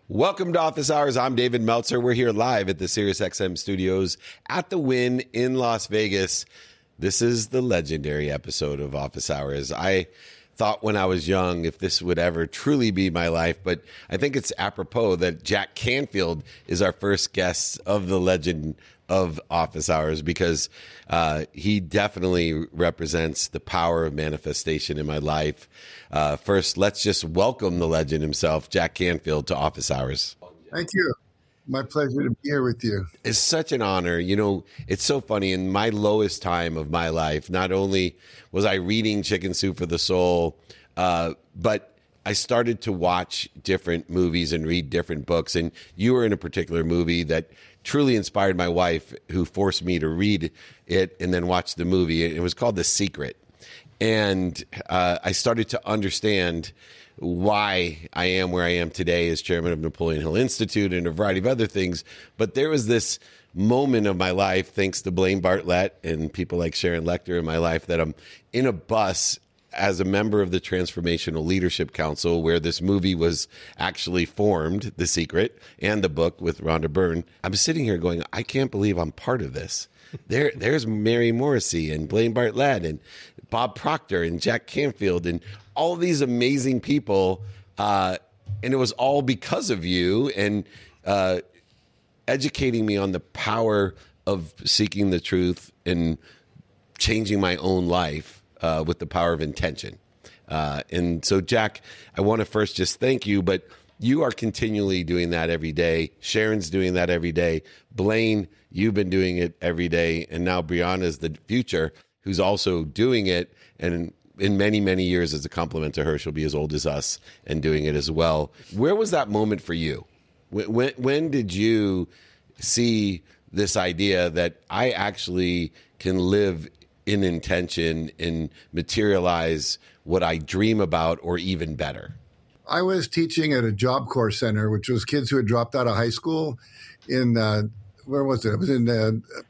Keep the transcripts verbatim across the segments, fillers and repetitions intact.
Welcome to Office Hours. I'm David Meltzer. We're here live at the SiriusXM studios at the Wynn in Las Vegas. This is the legendary episode of Office Hours. I thought when I was young if this would ever truly be my life, but I think it's apropos that Jack Canfield is our first guest of the legend of Office Hours because uh, he definitely represents the power of manifestation in my life. Uh, first, let's just welcome the legend himself, Jack Canfield, to Office Hours. Thank you. My pleasure to be here with you. It's such an honor. You know, it's so funny. In my lowest time of my life, not only was I reading Chicken Soup for the Soul, uh, but I started to watch different movies and read different books. And you were in a particular movie that truly inspired my wife, who forced me to read it and then watch the movie. It was called The Secret. And uh, I started to understand why I am where I am today as chairman of Napoleon Hill Institute and a variety of other things. But there was this moment of my life, thanks to Blaine Bartlett and people like Sharon Lechter in my life, that I'm in a bus as a member of the Transformational Leadership Council, where this movie was actually formed, The Secret, and the book with Rhonda Byrne. I'm sitting here going, I can't believe I'm part of this. There, there's Mary Morrissey and Blaine Bartlett and Bob Proctor and Jack Canfield and all these amazing people. Uh, and it was all because of you and uh, educating me on the power of seeking the truth and changing my own life uh, with the power of intention. Uh, and so, Jack, I want to first just thank you, but you are continually doing that every day. Sharon's doing that every day. Blaine, you've been doing it every day. And now Brianna's the future, who's also doing it. And in many, many years, as a compliment to her, she'll be as old as us and doing it as well. Where was that moment for you? When, when, when did you see this idea that I actually can live in intention and materialize what I dream about, or even better? I was teaching at a Job Corps center, which was kids who had dropped out of high school in, uh, where was it? It was in uh,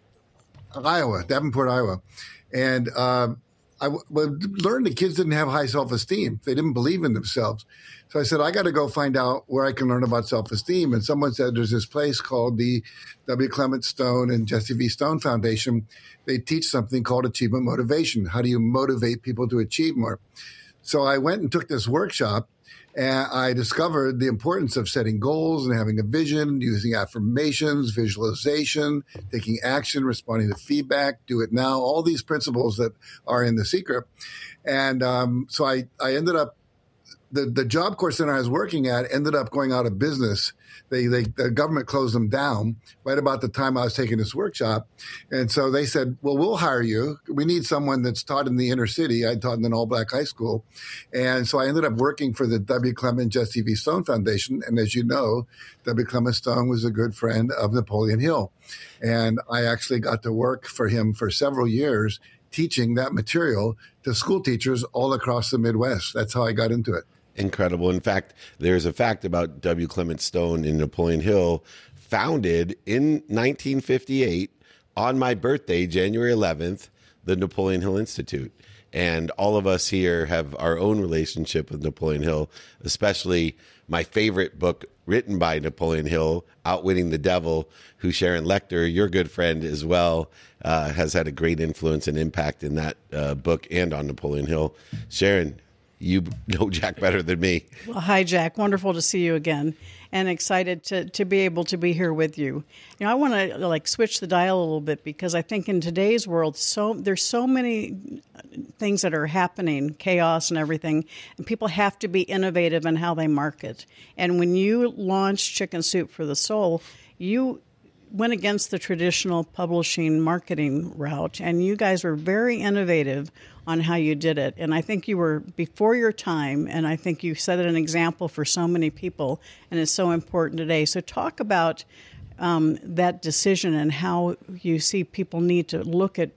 Iowa, Davenport, Iowa. And uh, I w- learned the kids didn't have high self-esteem. They didn't believe in themselves. So I said, I got to go find out where I can learn about self-esteem. And someone said there's this place called the W. Clement Stone and Jesse V. Stone Foundation. They teach something called achievement motivation. How do you motivate people to achieve more? So I went and took this workshop. And I discovered the importance of setting goals and having a vision, using affirmations, visualization, taking action, responding to feedback, do it now, all these principles that are in The Secret. And um, so I, I ended up, the, the Job Corps center I was working at ended up going out of business. They, they, the government closed them down right about the time I was taking this workshop. And so they said, well, we'll hire you. We need someone that's taught in the inner city. I taught in an all-black high school. And so I ended up working for the W. Clement Jesse V. Stone Foundation. And as you know, W. Clement Stone was a good friend of Napoleon Hill. And I actually got to work for him for several years, teaching that material to school teachers all across the Midwest. That's how I got into it. Incredible. In fact, there's a fact about W. Clement Stone in Napoleon Hill, founded in nineteen fifty-eight on my birthday, January eleventh, the Napoleon Hill Institute. And all of us here have our own relationship with Napoleon Hill, especially my favorite book written by Napoleon Hill, Outwitting the Devil, who Sharon Lechter, your good friend as well, uh, has had a great influence and impact in that uh, book and on Napoleon Hill. Sharon, you know Jack better than me. Well, hi, Jack. Wonderful to see you again, and excited to, to be able to be here with you. You know, I want to like switch the dial a little bit because I think in today's world, so there's so many things that are happening, chaos and everything, and people have to be innovative in how they market. And when you launched Chicken Soup for the Soul, you went against the traditional publishing marketing route, and you guys were very innovative on how you did it. And I think you were before your time, and I think you set an example for so many people, and it's so important today. So talk about um, that decision and how you see people need to look at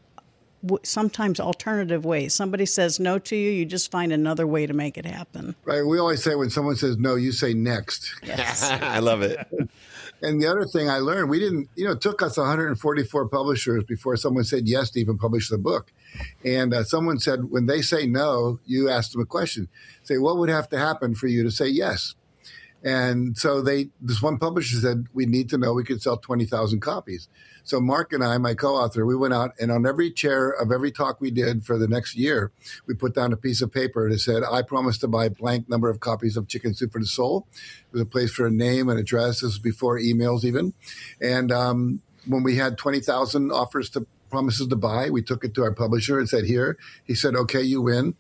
w- sometimes alternative ways. Somebody says no to you, you just find another way to make it happen. Right. We always say when someone says no, you say next. Yes. I love it. And the other thing I learned, we didn't, you know, it took us one hundred forty-four publishers before someone said yes to even publish the book. And uh, someone said, when they say no, you ask them a question. Say, what would have to happen for you to say yes? And so they, this one publisher said, we need to know we could sell twenty thousand copies. So Mark and I, my co-author, we went out and on every chair of every talk we did for the next year, we put down a piece of paper that said, I promise to buy blank number of copies of Chicken Soup for the Soul. It was a place for a name and address. This was before emails even. And um, when we had twenty thousand offers to promises to buy, we took it to our publisher and said, here. He said, okay, you win.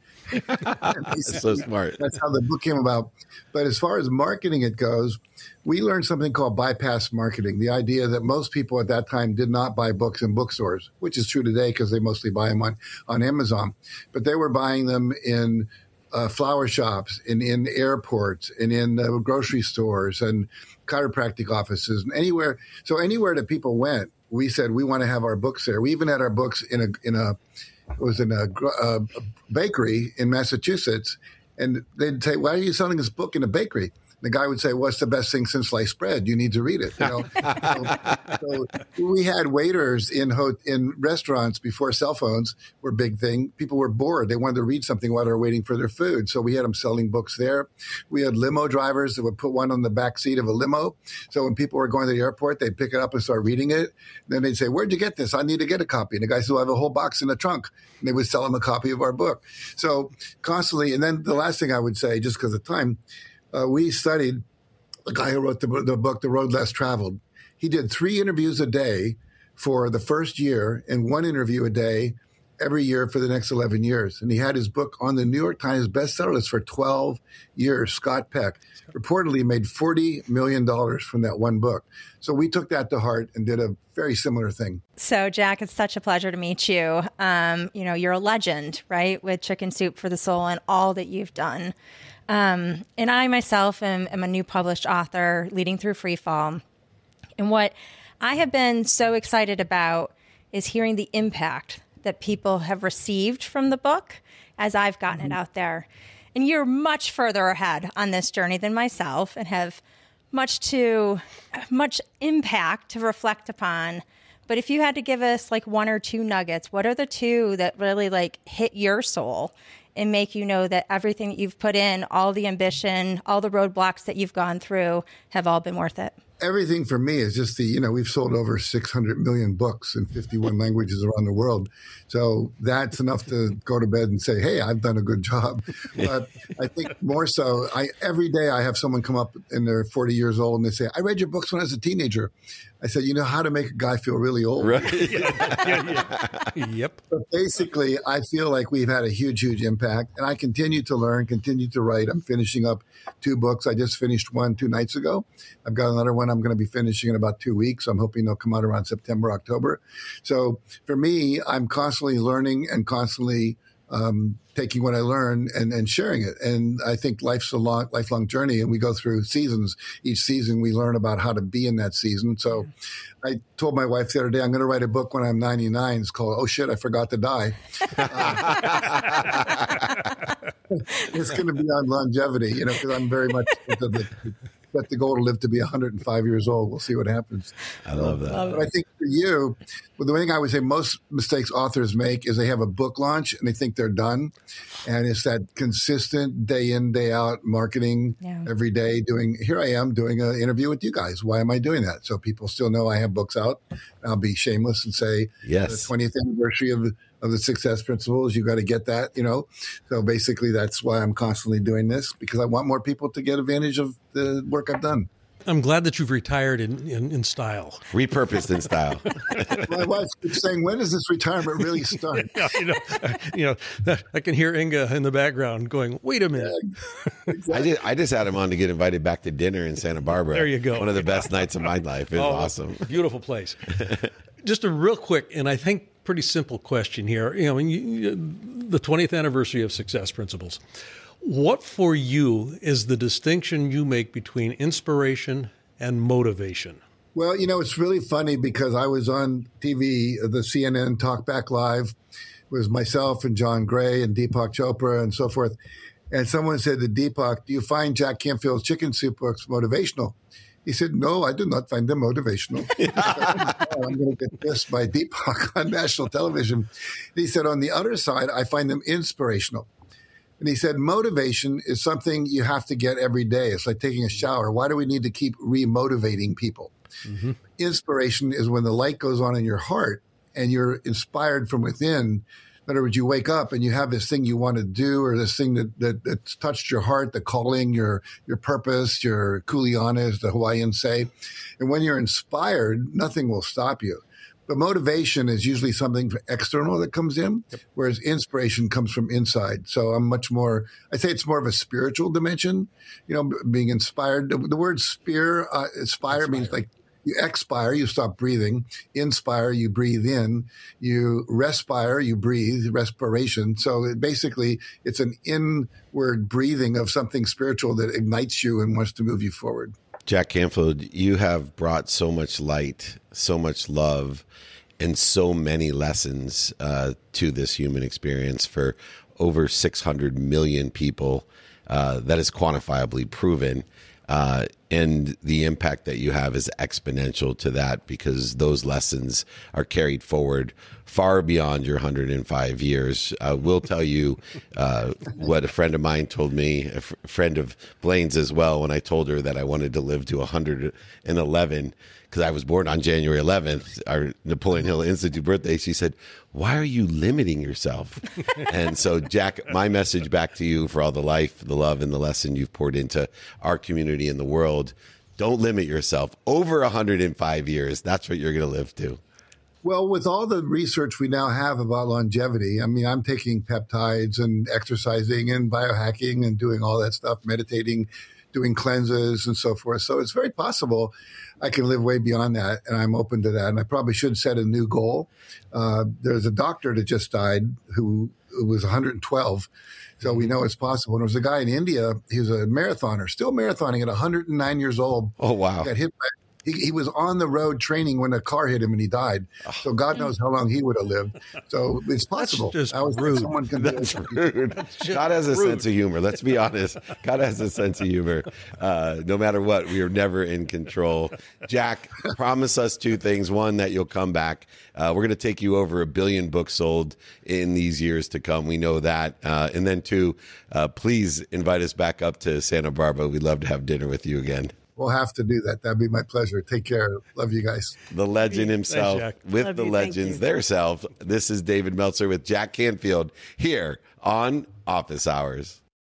That's so smart. That's how the book came about. But as far as marketing it goes, we learned something called bypass marketing, the idea that most people at that time did not buy books in bookstores, which is true today because they mostly buy them on, on Amazon. But they were buying them in uh, flower shops, and in airports, and in uh, grocery stores, and chiropractic offices, and anywhere. So anywhere that people went, we said, we want to have our books there. We even had our books in a in a it was in a, a bakery in Massachusetts, and they'd say, why are you selling this book in a bakery? The guy would say, what's the best thing since sliced bread? You need to read it. You know? so, so we had waiters in ho- in restaurants before cell phones were a big thing. People were bored. They wanted to read something while they were waiting for their food. So we had them selling books there. We had limo drivers that would put one on the back seat of a limo. So when people were going to the airport, they'd pick it up and start reading it. Then they'd say, where'd you get this? I need to get a copy. And the guy said, well, I have a whole box in the trunk. And they would sell him a copy of our book. So constantly. And then the last thing I would say, just because of time, Uh, we studied the guy who wrote the, the book, The Road Less Traveled. He did three interviews a day for the first year and one interview a day every year for the next eleven years. And he had his book on the New York Times bestseller list for twelve years. Scott Peck reportedly made forty million dollars from that one book. So we took that to heart and did a very similar thing. So, Jack, it's such a pleasure to meet you. Um, you know, you're a legend, right, with Chicken Soup for the Soul and all that you've done. Um, and I myself am, am a new published author leading through Freefall. And what I have been so excited about is hearing the impact that people have received from the book as I've gotten mm-hmm. it out there. And you're much further ahead on this journey than myself and have much to much impact to reflect upon. But if you had to give us like one or two nuggets, what are the two that really like hit your soul and make you know that everything that you've put in, all the ambition, all the roadblocks that you've gone through have all been worth it? Everything for me is just the, you know, we've sold over six hundred million books in fifty-one languages around the world. So that's enough to go to bed and say, hey, I've done a good job. But I think more so, I every day I have someone come up and they're forty years old and they say, I read your books when I was a teenager. I said, you know how to make a guy feel really old? Right. yeah, yeah, yeah. Yep. But basically, I feel like we've had a huge, huge impact. And I continue to learn, continue to write. I'm finishing up two books. I just finished one two nights ago. I've got another one I'm going to be finishing in about two weeks. I'm hoping they'll come out around September, October. So for me, I'm constantly learning and constantly um, taking what I learn and, and sharing it. And I think life's a long, lifelong journey, and we go through seasons. Each season, we learn about how to be in that season. So I told my wife the other day, I'm going to write a book when I'm ninety-nine. It's called, Oh, Shit, I Forgot to Die. Uh, it's going to be on longevity, you know, because I'm very much into the set the goal to live to be one hundred five years old. We'll see what happens. I love that. But I think for you, well, the thing I would say most mistakes authors make is they have a book launch and they think they're done. And it's that consistent day in, day out marketing yeah. every day doing, here I am doing an interview with you guys. Why am I doing that? So people still know I have books out. I'll be shameless and say yes. the twentieth anniversary of of the Success Principles. You got to get that, you know. So basically, that's why I'm constantly doing this, because I want more people to get advantage of the work I've done. I'm glad that you've retired in, in, in style. Repurposed in style. My wife keeps saying, when does this retirement really start? yeah, you know, you know, I can hear Inga in the background going, wait a minute. Yeah, exactly. I, just, I just had him on to get invited back to dinner in Santa Barbara. There you go. One of the best nights of my life. It was oh, awesome. Beautiful place. Just a real quick, and I think pretty simple question here. You know, you, the twentieth anniversary of Success Principles. What for you is the distinction you make between inspiration and motivation? Well, you know, it's really funny because I was on T V, the C N N Talkback Live. It was myself and John Gray and Deepak Chopra and so forth. And someone said to Deepak, do you find Jack Canfield's Chicken Soup books motivational? He said, no, I do not find them motivational. I'm going to get dissed by Deepak on national television. He said, on the other side, I find them inspirational. And he said, motivation is something you have to get every day. It's like taking a shower. Why do we need to keep re-motivating people? Mm-hmm. Inspiration is when the light goes on in your heart and you're inspired from within. In other words, you wake up and you have this thing you want to do, or this thing that, that that's touched your heart, the calling, your your purpose, your kuleana, as the Hawaiians say. And when you're inspired, nothing will stop you. But motivation is usually something external that comes in, yep. whereas inspiration comes from inside. So I'm much more, I'd say it's more of a spiritual dimension, you know, being inspired. The, the word spear, uh, aspire Inspire. means like you expire, you stop breathing. Inspire, you breathe in. You respire, you breathe, respiration. So it basically, it's an inward breathing of something spiritual that ignites you and wants to move you forward. Jack Canfield, you have brought so much light, so much love, and so many lessons uh, to this human experience for over six hundred million people. Uh, that is quantifiably proven. Uh, and the impact that you have is exponential to that, because those lessons are carried forward far beyond your one hundred five years. I uh, will tell you uh, what a friend of mine told me, a f- friend of Blaine's as well, when I told her that I wanted to live to one hundred eleven, because I was born on January eleventh, our Napoleon Hill Institute birthday. She said, why are you limiting yourself? And so, Jack, my message back to you for all the life, the love, and the lesson you've poured into our community and the world, don't limit yourself. Over one hundred five years, that's what you're going to live to. Well, with all the research we now have about longevity, I mean, I'm taking peptides and exercising and biohacking and doing all that stuff, meditating, doing cleanses and so forth. So it's very possible I can live way beyond that, and I'm open to that. And I probably should set a new goal. Uh, there's a doctor that just died who, who was one hundred twelve. So we know it's possible. And there was a guy in India, he was a marathoner, still marathoning at one hundred nine years old. Oh, wow. He got hit by He, he was on the road training when a car hit him and he died. So God knows how long he would have lived. So it's possible. That's just I was rude. Someone can That's do it. rude. That's God has a rude. sense of humor. Let's be honest. God has a sense of humor. Uh, no matter what, we are never in control. Jack, promise us two things. One, that you'll come back. Uh, we're going to take you over a billion books sold in these years to come. We know that. Uh, and then two, uh, please invite us back up to Santa Barbara. We'd love to have dinner with you again. We'll have to do that. That'd be my pleasure. Take care. Love you guys. The legend himself Thanks, with Love the you. Thank legends you. their self. This is David Meltzer with Jack Canfield here on Office Hours.